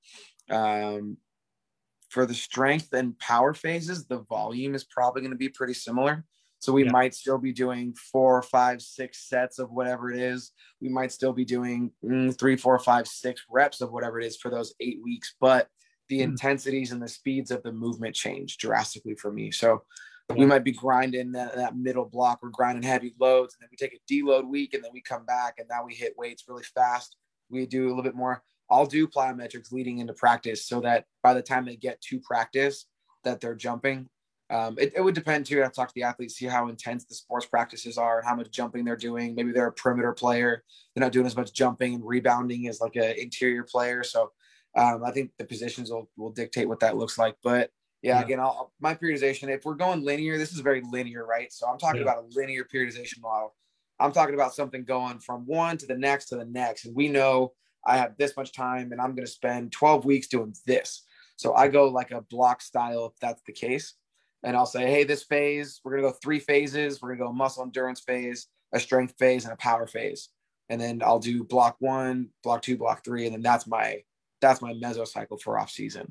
for the strength and power phases, the volume is probably going to be pretty similar. So we might still be doing 4, 5, 6 sets of whatever it is. We might still be doing 3, 4, 5, 6 reps of whatever it is for those 8 weeks. But the intensities and the speeds of the movement change drastically for me. So we might be grinding that middle block. We're grinding heavy loads, and then we take a deload week, and then we come back, and now we hit weights really fast. We do a little bit more. I'll do plyometrics leading into practice so that by the time they get to practice that they're jumping. It would depend too. I've talked to the athletes, see how intense the sports practices are, how much jumping they're doing. Maybe they're a perimeter player. They're not doing as much jumping and rebounding as like an interior player. So I think the positions will dictate what that looks like. But again, my periodization, if we're going linear, this is very linear, right? So I'm talking about a linear periodization model. I'm talking about something going from one to the next to the next. And we know I have this much time and I'm going to spend 12 weeks doing this. So I go like a block style if that's the case. And I'll say, hey, this phase, we're going to go 3 phases. We're going to go a muscle endurance phase, a strength phase, and a power phase. And then I'll do block 1, block 2, block 3. And then that's my mesocycle for off season.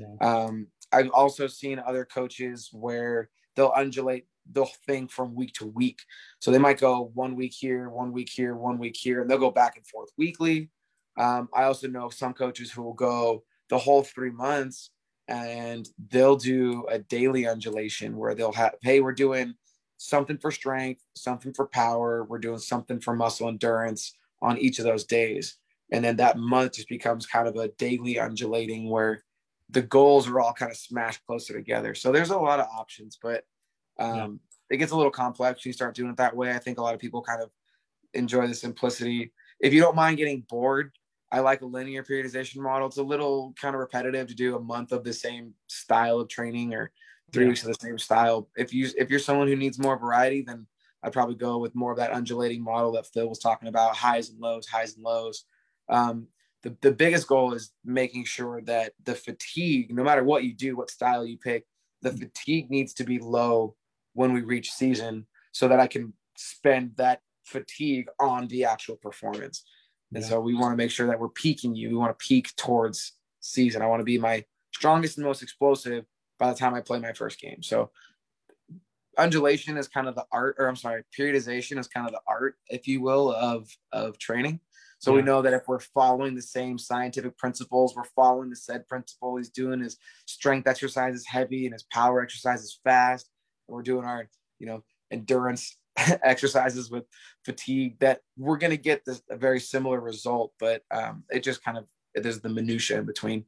I've also seen other coaches where they'll undulate the thing from week to week. So they might go 1 week here, 1 week here, 1 week here, and they'll go back and forth weekly. I also know some coaches who will go the whole 3 months and they'll do a daily undulation where they'll have, hey, we're doing something for strength, something for power, we're doing something for muscle endurance on each of those days. And then that month just becomes kind of a daily undulating where the goals are all kind of smashed closer together. So there's a lot of options, but it gets a little complex when you start doing it that way. I think a lot of people kind of enjoy the simplicity. If you don't mind getting bored, I like a linear periodization model. It's a little kind of repetitive to do a month of the same style of training or 3 weeks of the same style. If you're someone who needs more variety, then I'd probably go with more of that undulating model that Phil was talking about, highs and lows, highs and lows. The biggest goal is making sure that the fatigue, no matter what you do, what style you pick, the fatigue needs to be low when we reach season so that I can spend that fatigue on the actual performance. And so we want to make sure that we're peaking you. We want to peak towards season. I want to be my strongest and most explosive by the time I play my first game. So undulation is kind of the art, or I'm sorry, periodization is kind of the art, if you will, of training. So we know that if we're following the same scientific principles, we're following the said principle. He's doing his strength exercises heavy and his power exercises fast. And we're doing our, endurance exercises with fatigue, that we're going to get a very similar result, but it just kind of, there's the minutia in between.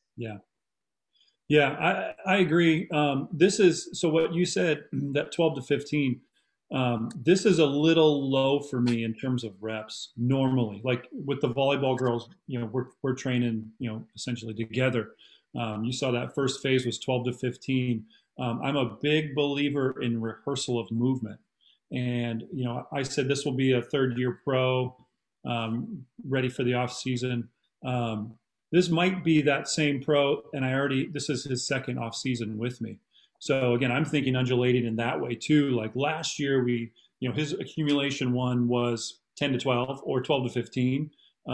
I agree. This is, so what you said, that 12 to 15, this is a little low for me in terms of reps normally. Like with the volleyball girls, we're training, essentially together. You saw that first phase was 12 to 15. I'm a big believer in rehearsal of movement. And, I said this will be a third year pro, ready for the off season. This might be that same pro, and this is his second off season with me. So again, I'm thinking undulating in that way too. Like last year, his accumulation one was 10 to 12 or 12 to 15.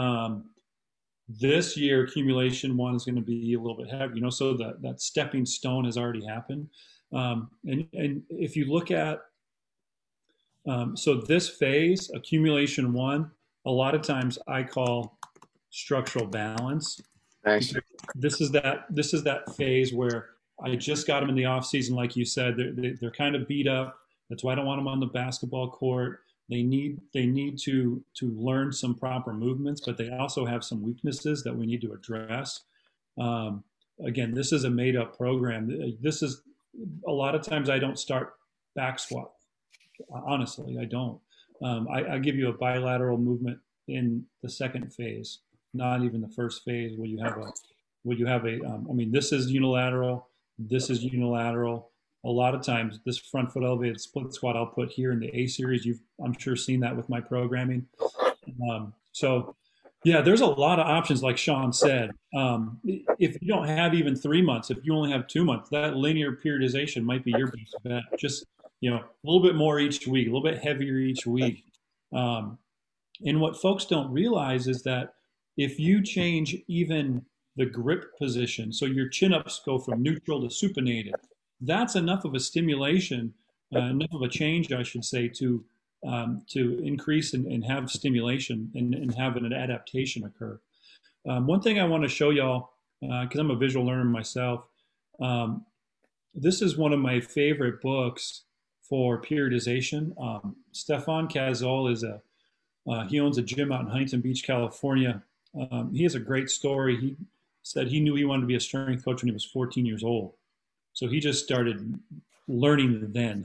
This year, accumulation one is going to be a little bit heavy, so that stepping stone has already happened. And if you look at, so this phase, accumulation one, a lot of times I call structural balance. Nice. This is that phase where I just got them in the off season, like you said. They're kind of beat up. That's why I don't want them on the basketball court. They need to learn some proper movements, but they also have some weaknesses that we need to address. Again, this is a made up program. This is a lot of times I don't start back squat. Honestly, I don't. I give you a bilateral movement in the second phase, not even the first phase where you have this is unilateral. This is unilateral. A lot of times, this front foot elevated split squat I'll put here in the A series. I'm sure, seen that with my programming. So, yeah, there's a lot of options, like Sean said. If you don't have even 3 months, if you only have 2 months, that linear periodization might be your best bet. Just, a little bit more each week, a little bit heavier each week. And what folks don't realize is that if you change even the grip position, so your chin-ups go from neutral to supinated, that's enough of a stimulation, enough of a change, I should say, to increase and have stimulation and have an adaptation occur. One thing I want to show y'all, because I'm a visual learner myself, this is one of my favorite books for periodization. Stefan Cazol he owns a gym out in Huntington Beach, California. He has a great story. He said he knew he wanted to be a strength coach when he was 14 years old. So he just started learning then.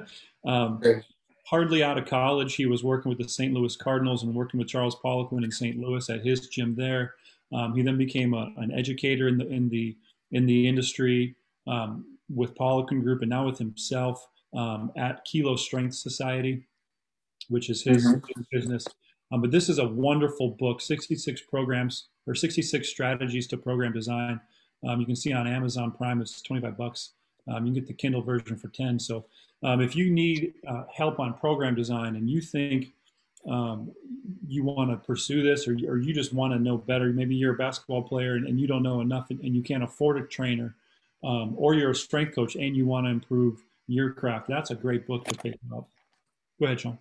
Hardly out of college, he was working with the St. Louis Cardinals and working with Charles Poliquin in St. Louis at his gym there. He then became an educator in the industry with Poliquin Group, and now with himself at Kilo Strength Society, which is his business. But this is a wonderful book, 66 programs or 66 strategies to program design. You can see on Amazon Prime, it's $25. You can get the Kindle version for 10. So if you need help on program design and you think you want to pursue this, or you just want to know better, maybe you're a basketball player and you don't know enough and you can't afford a trainer, or you're a strength coach and you want to improve your craft, that's a great book to pick up. Go ahead, Sean.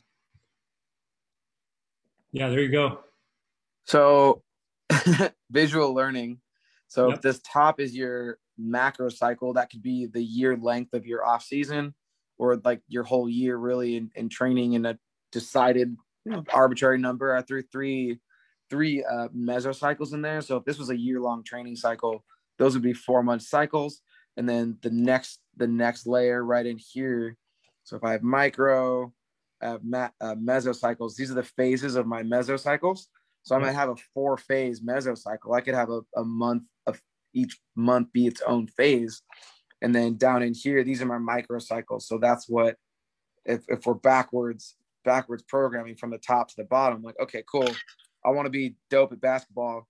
Yeah, there you go. So visual learning. So if this top is your macro cycle, that could be the year length of your off season, or like your whole year really in training in a decided arbitrary number. I threw three mesocycles in there. So if this was a year-long training cycle, those would be 4-month cycles. And then the next layer right in here. So if I have micro, mesocycles, these are the phases of my mesocycles. So I might have a 4-phase mesocycle. I could have a month of each month be its own phase. And then down in here, these are my microcycles. So that's what, if we're backwards programming from the top to the bottom, like, okay, cool. I want to be dope at basketball.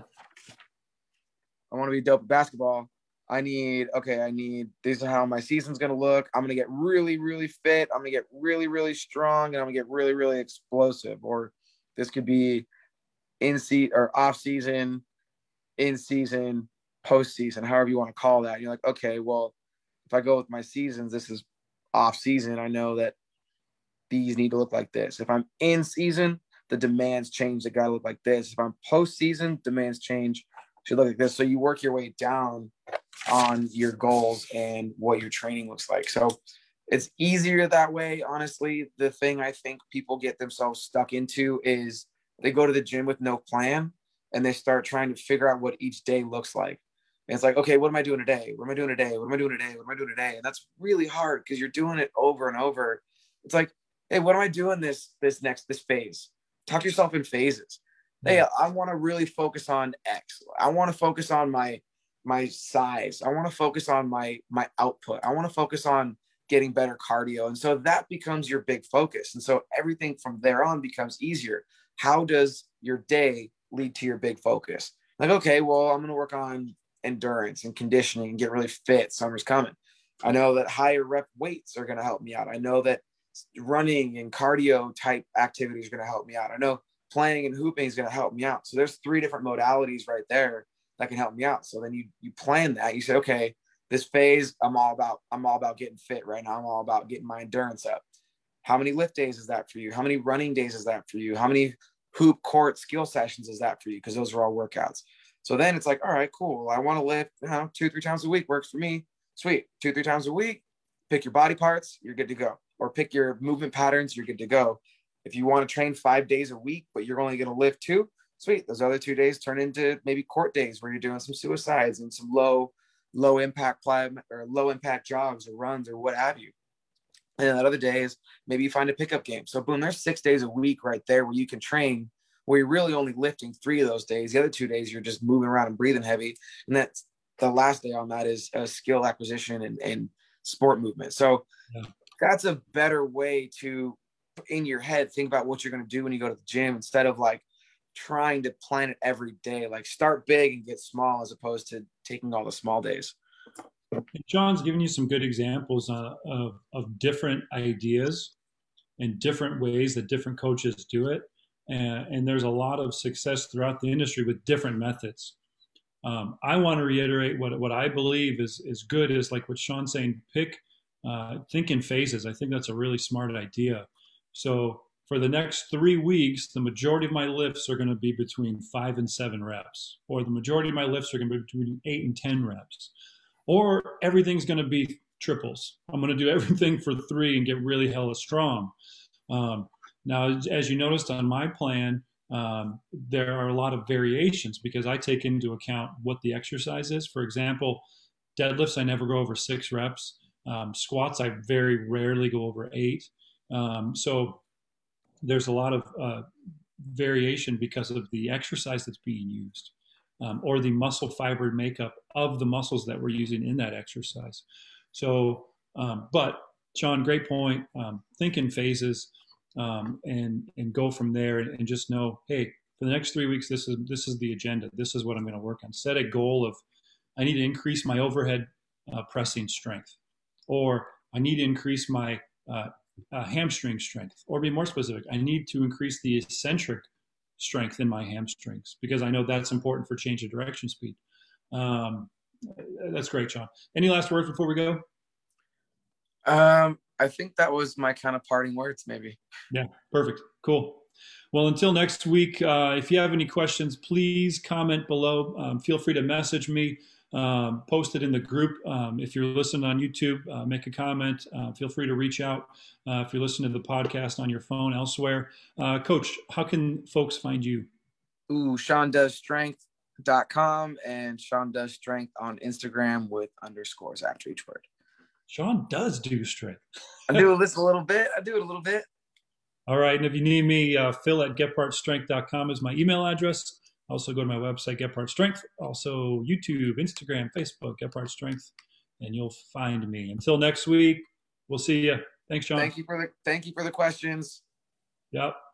I need, this is how my season's going to look. I'm going to get really, really fit. I'm going to get really, really strong, and I'm going to get really, really explosive. Or this could be off season, in season, post season, however you want to call that. And you're like, okay, well, if I go with my seasons, this is off season. I know that these need to look like this. If I'm in season, the demands change. They got to look like this. If I'm post season, demands change, should look like this. So you work your way down on your goals and what your training looks like. So it's easier that way. Honestly, the thing I think people get themselves stuck into is they go to the gym with no plan and they start trying to figure out what each day looks like. And it's like, okay, what am I doing today? What am I doing today? What am I doing today? What am I doing today? And that's really hard because you're doing it over and over. It's like, hey, what am I doing this phase? Talk to yourself in phases. Hey, I want to really focus on X. I want to focus on my my size. I want to focus on my output. I want to focus on getting better cardio. And so that becomes your big focus. And so everything from there on becomes easier. How does your day lead to your big focus? Like, okay, well, I'm going to work on endurance and conditioning and get really fit. Summer's coming. I know that higher rep weights are going to help me out. I know that running and cardio type activities are going to help me out. I know playing and hooping is going to help me out. So there's 3 different modalities right there that can help me out. So then you plan that. You say, okay, this phase, I'm all about getting fit right now. I'm all about getting my endurance up. How many lift days is that for you? How many running days is that for you? How many hoop court skill sessions is that for you? Because those are all workouts. So then it's like, all right, cool. I want to lift 2-3 times a week, works for me. Sweet. 2-3 times a week, pick your body parts, you're good to go. Or pick your movement patterns, you're good to go. If you want to train 5 days a week, but you're only going to lift 2, sweet. Those other 2 days turn into maybe court days where you're doing some suicides and some low impact or low impact jogs or runs or what have you. And then that other day is maybe you find a pickup game. So boom, there's 6 days a week right there where you can train, where you're really only lifting 3 of those days. The other 2 days, you're just moving around and breathing heavy. And that's the last day on that is skill acquisition and sport movement. So that's a better way to, in your head, think about what you're going to do when you go to the gym instead of like trying to plan it every day. Like start big and get small as opposed to taking all the small days. John's given you some good examples of different ideas and different ways that different coaches do it. And there's a lot of success throughout the industry with different methods. I want to reiterate what I believe is good is like what Sean's saying, think in phases. I think that's a really smart idea. So for the next 3 weeks, the majority of my lifts are going to be between 5 and 7 reps, or the majority of my lifts are going to be between 8 and 10 reps, or everything's going to be triples. I'm going to do everything for 3 and get really hella strong. Now, as you noticed on my plan, there are a lot of variations because I take into account what the exercise is. For example, deadlifts, I never go over 6 reps. Squats, I very rarely go over 8. So there's a lot of variation because of the exercise that's being used, or the muscle fiber makeup of the muscles that we're using in that exercise. So, but Sean, great point. Think in phases. And go from there and just know, hey, for the next 3 weeks, this is the agenda. This is what I'm going to work on. Set a goal of, I need to increase my overhead pressing strength, or I need to increase my hamstring strength, or be more specific, I need to increase the eccentric strength in my hamstrings because I know that's important for change of direction speed. That's great, Sean. Any last words before we go? I think that was my kind of parting words, maybe. Yeah, perfect. Cool. Well, until next week, if you have any questions, please comment below. Feel free to message me, post it in the group. If you're listening on YouTube, make a comment. Feel free to reach out if you're listening to the podcast on your phone elsewhere. Coach, how can folks find you? SeanDoesStrength.com and Sean Does Strength on Instagram with underscores after each word. Sean does do strength. I do this a little bit. All right. And if you need me, Phil@GephartStrength.com is my email address. Also go to my website, Gephardt Strength. Also YouTube, Instagram, Facebook, Gephardt Strength, and you'll find me. Until next week, we'll see you. Thanks, Sean. Thank you for the questions. Yep.